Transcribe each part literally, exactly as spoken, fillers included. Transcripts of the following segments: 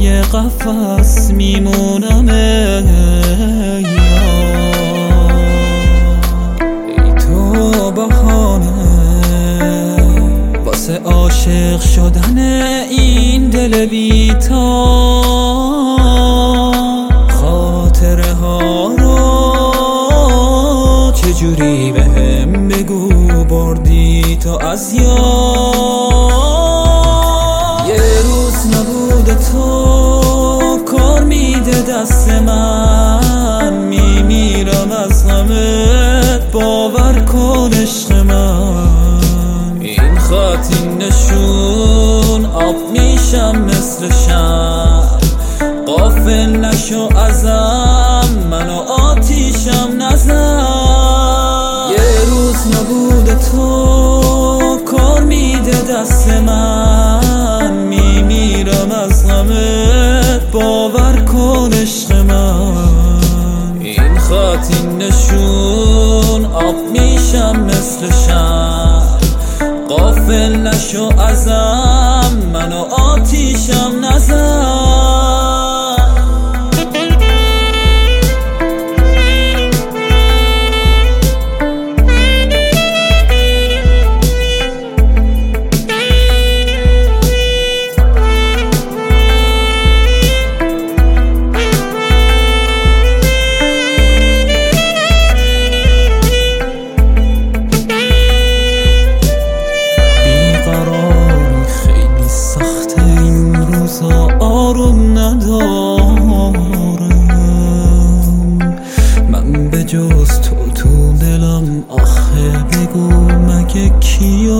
پای قفس میمونم ای تو بهانه واسه عاشق شدن این دل بی‌تا. خاطره ها رو چجوری بهم بگو بردی تو از یاد. یه روز نبود تو کار میده دست من، میمیرم از غمت باور کن عشق من. این خط این نشون آب میشم مثل شم، غافل نشو ازم منو آتیشم نزن. یه روز نبود تو کار میده دست من، میمیرم از غمت باور کن عشق من. این خط این نشون آب میشم مثل شم، غافل نشو ازم منو آتیشم نزن. آروم ندارم من به جز تو تو دلم، آخه بگو مگه کیو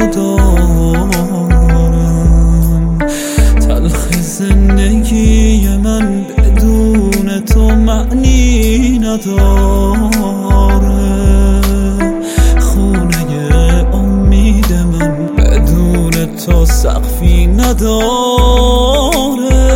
دارم. تلخ زندگی من بدون تو معنی نداره، خونه امید من بدون تو سقفی نداره.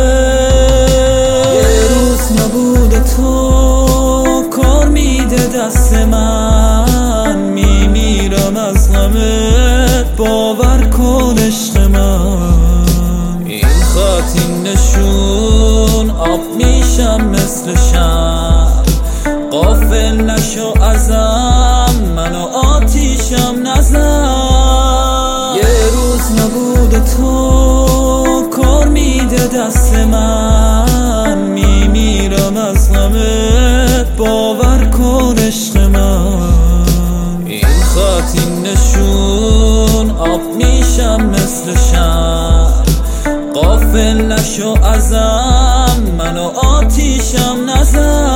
تو کار میده دست من، میمیرم از غمت باور کن عشق من. این خط این نشون آب میشم مثل شم، غافل نشو ازم منو آتیشم نزن. یه روز نبود تو کار میده دست من، میمیرم از غمت باور کن عشق من. این خط این نشون آب میشم مثل شم، غافل نشو ازم منو آتیشم نزن.